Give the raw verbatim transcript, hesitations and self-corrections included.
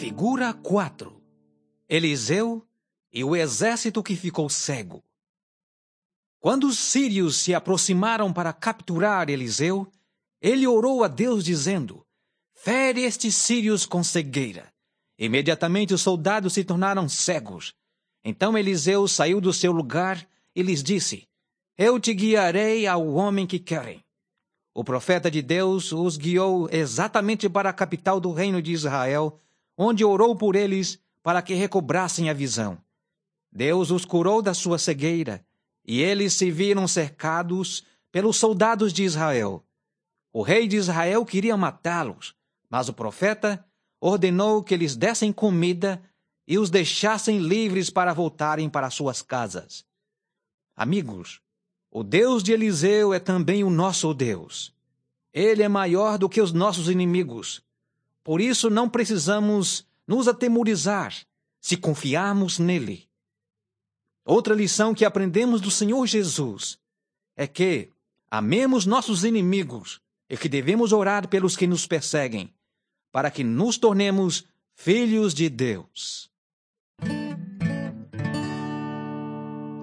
Figura quatro. Eliseu e o exército que ficou cego. Quando os sírios se aproximaram para capturar Eliseu, ele orou a Deus dizendo: fere estes sírios com cegueira. Imediatamente os soldados se tornaram cegos. Então Eliseu saiu do seu lugar e lhes disse: eu te guiarei ao homem que querem. O profeta de Deus os guiou exatamente para a capital do reino de Israel, onde orou por eles para que recobrassem a visão. Deus os curou da sua cegueira, e eles se viram cercados pelos soldados de Israel. O rei de Israel queria matá-los, mas o profeta ordenou que lhes dessem comida e os deixassem livres para voltarem para suas casas. Amigos, o Deus de Eliseu é também o nosso Deus. Ele é maior do que os nossos inimigos. Por isso não precisamos nos atemorizar se confiarmos nele. Outra lição que aprendemos do Senhor Jesus é que amemos nossos inimigos e que devemos orar pelos que nos perseguem, para que nos tornemos filhos de Deus.